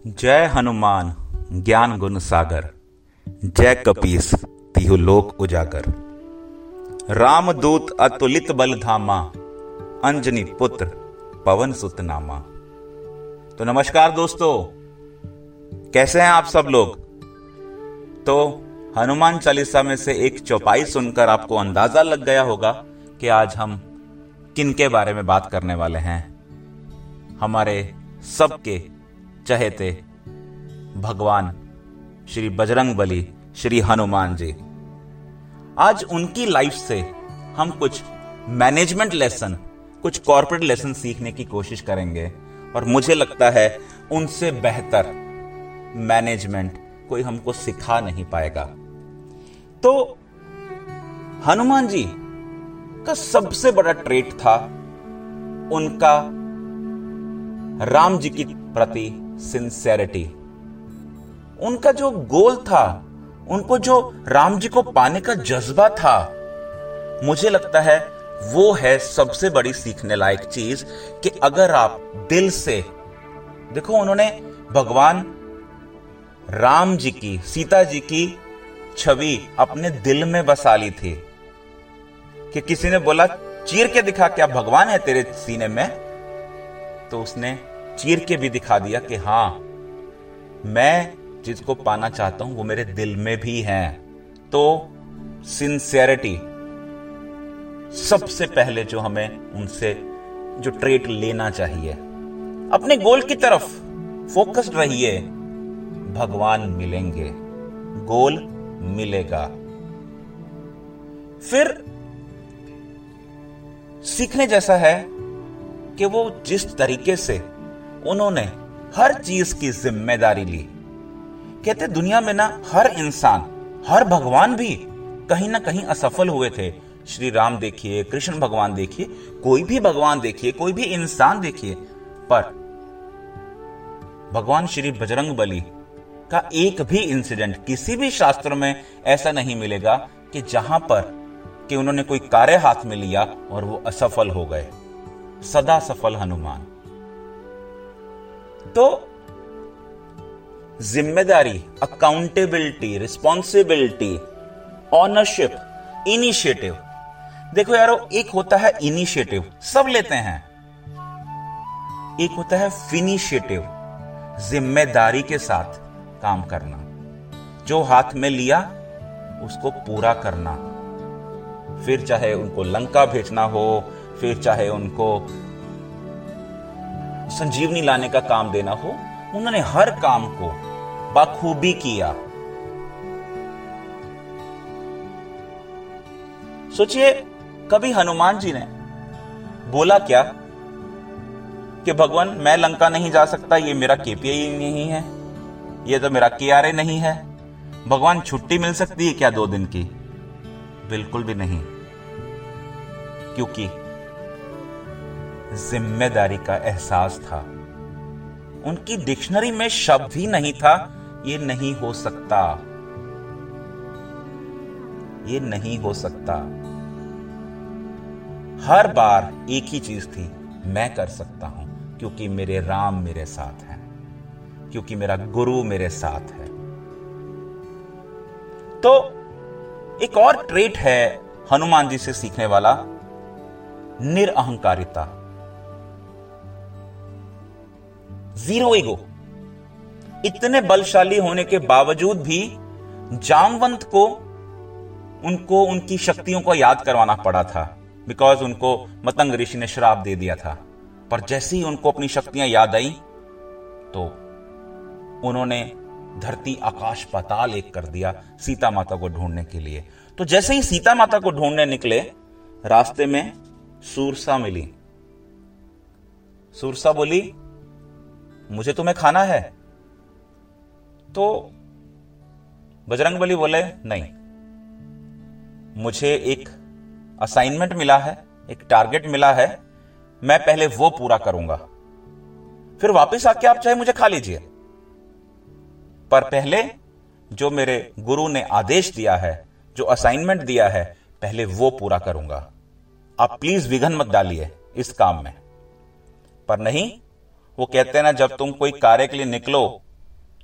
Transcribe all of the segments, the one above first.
जय हनुमान ज्ञान गुण सागर, जय कपीस तिहु लोक उजागर। रामदूत अतुलित बल धामा, अंजनी पुत्र पवन सुत नामा। तो नमस्कार दोस्तों, कैसे हैं आप सब लोग। तो हनुमान चालीसा में से एक चौपाई सुनकर आपको अंदाजा लग गया होगा कि आज हम किन के बारे में बात करने वाले हैं। हमारे सबके चहेते भगवान श्री बजरंगबली श्री हनुमान जी। आज उनकी लाइफ से हम कुछ मैनेजमेंट लेसन, कुछ कॉर्पोरेट लेसन सीखने की कोशिश करेंगे और मुझे लगता है उनसे बेहतर मैनेजमेंट कोई हमको सिखा नहीं पाएगा। तो हनुमान जी का सबसे बड़ा ट्रेट था उनका राम जी की प्रति सिंसेरिटी। उनका जो गोल था, उनको जो राम जी को पाने का जज्बा था, मुझे लगता है वो है सबसे बड़ी सीखने लायक चीज कि अगर आप दिल से देखो, उन्होंने भगवान राम जी की, सीता जी की छवि अपने दिल में बसा ली थी कि किसी ने बोला चीर के दिखा, क्या भगवान है तेरे सीने में? तो उसने चीर के भी दिखा दिया कि हां, मैं जिसको पाना चाहता हूं वो मेरे दिल में भी है। तो सिंसियरिटी सबसे पहले जो हमें उनसे जो ट्रेट लेना चाहिए। अपने गोल की तरफ फोकस्ड रहिए, भगवान मिलेंगे, गोल मिलेगा। फिर सीखने जैसा है कि वो जिस तरीके से उन्होंने हर चीज की जिम्मेदारी ली। कहते दुनिया में ना हर इंसान, हर भगवान भी कहीं ना कहीं असफल हुए थे। श्री राम देखिए, कृष्ण भगवान देखिए, कोई भी भगवान देखिए, कोई भी इंसान देखिए, पर भगवान श्री बजरंगबली का एक भी इंसिडेंट किसी भी शास्त्र में ऐसा नहीं मिलेगा कि जहां पर कि उन्होंने कोई कार्य हाथ में लिया और वो असफल हो गए। सदा सफल हनुमान। तो जिम्मेदारी, अकाउंटेबिलिटी, रिस्पॉन्सिबिलिटी, ऑनरशिप, इनिशिएटिव। देखो यारो, एक होता है इनिशिएटिव, सब लेते हैं। एक होता है फिनिशिएटिव, जिम्मेदारी के साथ काम करना। जो हाथ में लिया उसको पूरा करना। फिर चाहे उनको लंका भेजना हो, फिर चाहे उनको संजीवनी लाने का काम देना हो, उन्होंने हर काम को बखूबी किया। सोचिए, कभी हनुमान जी ने बोला क्या कि भगवान मैं लंका नहीं जा सकता, ये मेरा केपीआई नहीं है, ये तो मेरा केआरए नहीं है। भगवान छुट्टी मिल सकती है क्या 2 दिन की? बिल्कुल भी नहीं, क्योंकि जिम्मेदारी का एहसास था। उनकी डिक्शनरी में शब्द ही नहीं था ये नहीं हो सकता, ये नहीं हो सकता। हर बार एक ही चीज थी, मैं कर सकता हूं क्योंकि मेरे राम मेरे साथ हैं, क्योंकि मेरा गुरु मेरे साथ है। तो एक और ट्रेट है हनुमान जी से सीखने वाला, निरअहंकारिता, जीरो ईगो। इतने बलशाली होने के बावजूद भी जामवंत को उनको उनकी शक्तियों को याद करवाना पड़ा था, बिकॉज उनको मतंग ऋषि ने श्राप दे दिया था। पर जैसे ही उनको अपनी शक्तियां याद आई तो उन्होंने धरती आकाश पाताल एक कर दिया सीता माता को ढूंढने के लिए। तो जैसे ही सीता माता को ढूंढने निकले, रास्ते में सूरसा मिली। सूरसा बोली मुझे तुम्हें खाना है। तो बजरंगबली बोले नहीं, मुझे एक असाइनमेंट मिला है, एक टारगेट मिला है, मैं पहले वो पूरा करूंगा, फिर वापस आके आप चाहे मुझे खा लीजिए, पर पहले जो मेरे गुरु ने आदेश दिया है, जो असाइनमेंट दिया है, पहले वो पूरा करूंगा। आप प्लीज विघन मत डालिए इस काम में। पर नहीं, वो कहते हैं ना, जब तुम कोई कार्य के लिए निकलो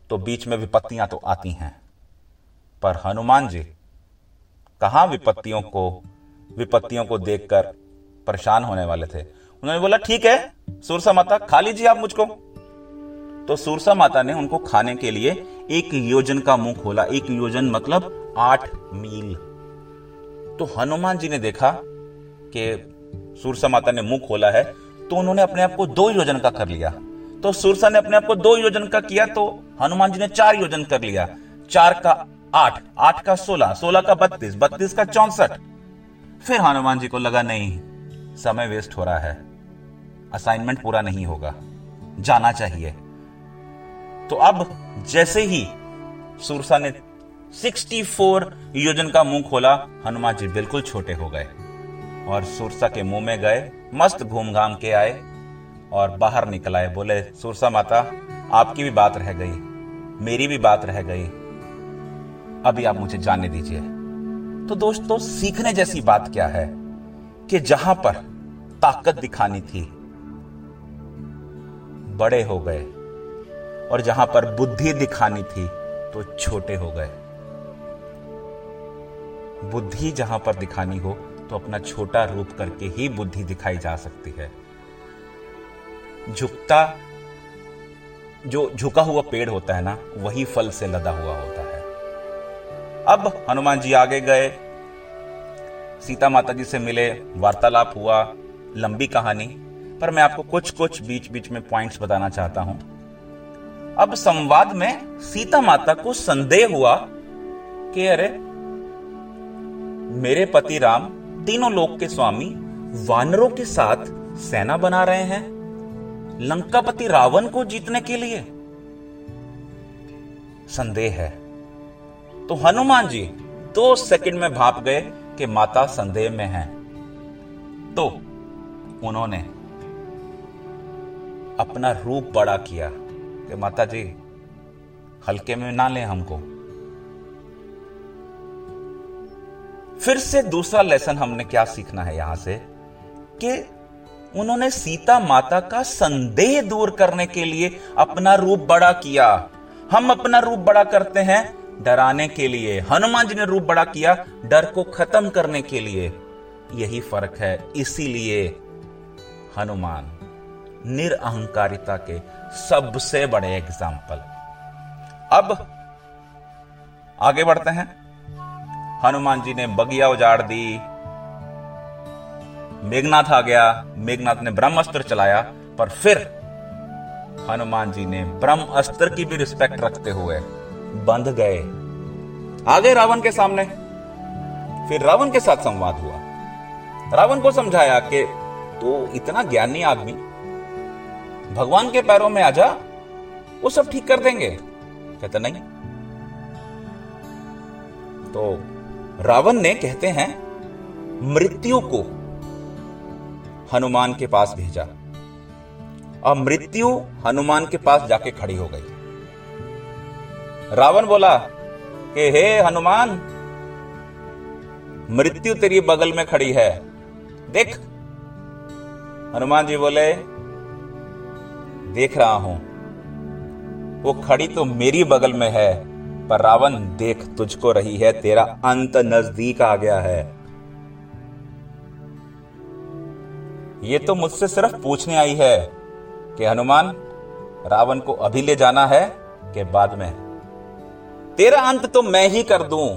तो बीच में विपत्तियां तो आती हैं, पर हनुमान जी कहां विपत्तियों को देखकर परेशान होने वाले थे। उन्होंने बोला ठीक है सुरसा माता, खा लीजिए आप मुझको। तो सुरसा माता ने उनको खाने के लिए 1 योजन का मुंह खोला। 1 योजन मतलब 8 मील। तो हनुमान जी ने देखा कि सुरसा माता ने मुंह खोला है, तो उन्होंने अपने आप को 2 योजन का कर लिया। तो सुरसा ने अपने आप को 2 योजन का किया, तो हनुमान जी ने 4 योजन कर लिया। 4 का 8, 8 का 16, 16 का 32, 32 का 64। फिर हनुमान जी को लगा नहीं, समय वेस्ट हो रहा है, असाइनमेंट पूरा नहीं होगा, जाना चाहिए। तो अब जैसे ही सुरसा ने 64 योजन का मुंह खोला, हनुमान जी बिल्कुल छोटे हो गए और सुरसा के मुंह में गए, मस्त घूम घाम के आए और बाहर निकल आए। बोले सुरसा माता, आपकी भी बात रह गई, मेरी भी बात रह गई, अभी आप मुझे जाने दीजिए। तो दोस्तों, सीखने जैसी बात क्या है कि जहां पर ताकत दिखानी थी बड़े हो गए, और जहां पर बुद्धि दिखानी थी तो छोटे हो गए। बुद्धि जहां पर दिखानी हो तो अपना छोटा रूप करके ही बुद्धि दिखाई जा सकती है। जो झुका हुआ पेड़ होता है ना, वही फल से लदा हुआ होता है। अब हनुमान जी आगे गए, सीता माता जी से मिले, वार्तालाप हुआ, लंबी कहानी, पर मैं आपको कुछ बीच बीच में पॉइंट्स बताना चाहता हूं। अब संवाद में सीता माता को संदेह हुआ कि अरे मेरे पति राम, तीनों लोक के स्वामी, वानरों के साथ सेना बना रहे हैं लंकापति रावण को जीतने के लिए। संदेह है। तो हनुमान जी 2 सेकंड में भाप गए कि माता संदेह में है। तो उन्होंने अपना रूप बड़ा किया कि माता जी हल्के में ना लें हमको। फिर से दूसरा लेसन हमने क्या सीखना है यहां से कि उन्होंने सीता माता का संदेह दूर करने के लिए अपना रूप बड़ा किया। हम अपना रूप बड़ा करते हैं डराने के लिए, हनुमान जी ने रूप बड़ा किया डर को खत्म करने के लिए। यही फर्क है। इसीलिए हनुमान निरअहंकारिता के सबसे बड़े एग्जाम्पल। अब आगे बढ़ते हैं। हनुमान जी ने बगिया उजाड़ दी, मेघनाथ आ गया, मेघनाथ ने ब्रह्मास्त्र चलाया, पर फिर हनुमान जी ने ब्रह्मास्त्र की भी रिस्पेक्ट रखते हुए बंध गए, आ गए रावण के सामने। फिर रावण के साथ संवाद हुआ। रावण को समझाया कि तू इतना ज्ञानी आदमी, भगवान के पैरों में आजा, वो सब ठीक कर देंगे। कहते नहीं। तो रावण ने, कहते हैं, मृत्यु को हनुमान के पास भेजा और मृत्यु हनुमान के पास जाके खड़ी हो गई। रावण बोला कि हे हनुमान, मृत्यु तेरी बगल में खड़ी है, देख। हनुमान जी बोले देख रहा हूं, वो खड़ी तो मेरी बगल में है, पर रावण देख तुझको रही है, तेरा अंत नजदीक आ गया है। ये तो मुझसे सिर्फ पूछने आई है कि हनुमान, रावण को अभी ले जाना है कि बाद में? तेरा अंत तो मैं ही कर दूं,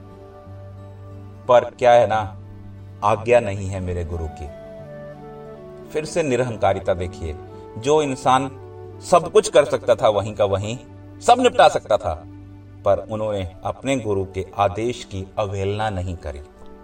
पर क्या है ना, आज्ञा नहीं है मेरे गुरु की। फिर से निरहंकारिता देखिए। जो इंसान सब कुछ कर सकता था वहीं का वहीं सब निपटा सकता था, पर उन्होंने अपने गुरु के आदेश की अवहेलना नहीं करी।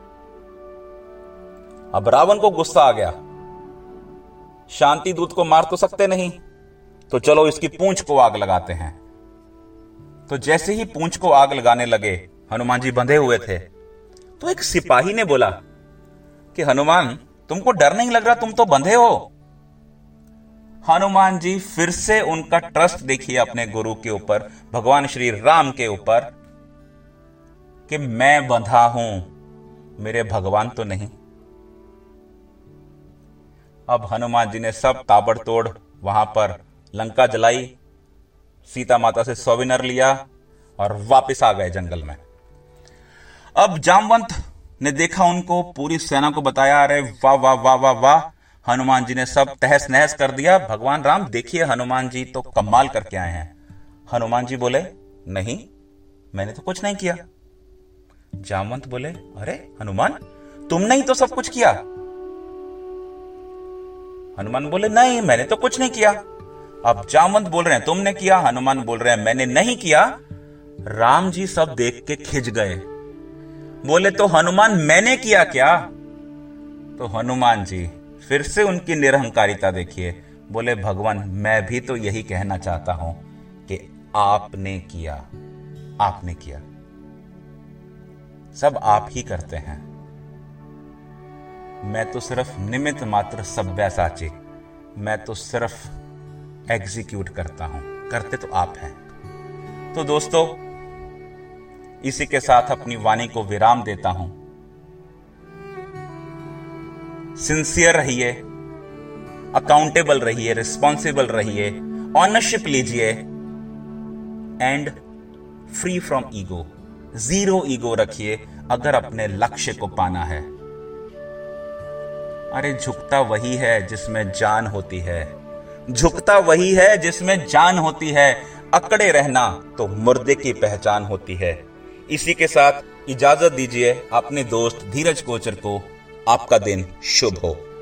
अब रावण को गुस्सा आ गया। शांति दूत को मार तो सकते नहीं, तो चलो इसकी पूंछ को आग लगाते हैं। तो जैसे ही पूंछ को आग लगाने लगे, हनुमान जी बंधे हुए थे, तो एक सिपाही ने बोला कि हनुमान, तुमको डर नहीं लग रहा, तुम तो बंधे हो। हनुमान जी फिर से उनका ट्रस्ट देखिए अपने गुरु के ऊपर, भगवान श्री राम के ऊपर, कि मैं बंधा हूं, मेरे भगवान तो नहीं। अब हनुमान जी ने सब ताबड़तोड़ वहां पर लंका जलाई, सीता माता से सौविनर लिया और वापस आ गए जंगल में। अब जामवंत ने देखा उनको, पूरी सेना को बताया, अरे वाह वाह वाह वाह वाह, हनुमान जी ने सब तहस नहस कर दिया। भगवान राम देखिए, हनुमान जी तो कमाल करके आए हैं। हनुमान जी बोले, नहीं मैंने तो कुछ नहीं किया। जामवंत बोले, अरे हनुमान तुमने ही तो सब कुछ किया। हनुमान बोले, नहीं मैंने तो कुछ नहीं किया। अब जामवंत बोल रहे हैं तुमने किया, हनुमान बोल रहे हैं मैंने नहीं किया। राम जी सब देख के खिंच गए, बोले तो हनुमान मैंने किया क्या? तो हनुमान जी फिर से उनकी निरहंकारिता देखिए, बोले भगवान मैं भी तो यही कहना चाहता हूं कि आपने किया, आपने किया, सब आप ही करते हैं, मैं तो सिर्फ निमित्त मात्र सब्यसाची, मैं तो सिर्फ एग्जीक्यूट करता हूं, करते तो आप हैं। तो दोस्तों इसी के साथ अपनी वाणी को विराम देता हूं। सिंसियर रहिए, अकाउंटेबल रहिए, रिस्पॉन्सिबल रहिए, ऑनरशिप लीजिए and free from ego, zero ego रखिए अगर अपने लक्ष्य को पाना है। अरे झुकता वही है जिसमें जान होती है, झुकता वही है जिसमें जान होती है, अकड़े रहना तो मुर्दे की पहचान होती है। इसी के साथ इजाजत दीजिए अपने दोस्त धीरज कोचर को। आपका दिन शुभ हो।